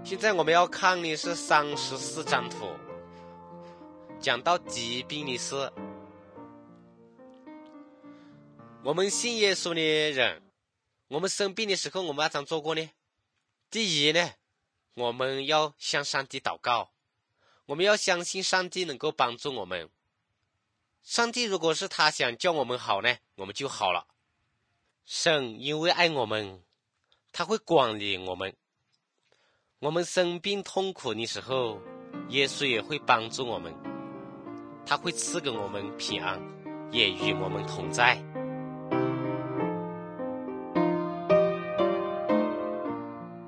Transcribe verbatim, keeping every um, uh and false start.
现在我们要看的是三十四张图，讲到疾病的事。我们信耶稣的人，我们生病的时候我们要怎么做过呢？第一呢，我们要向上帝祷告，我们要相信上帝能够帮助我们。上帝如果是他想叫我们好呢，我们就好了。神因为爱我们，他会管理我们。我们生病痛苦的时候，耶稣也会帮助我们，他会赐给我们平安，也与我们同在。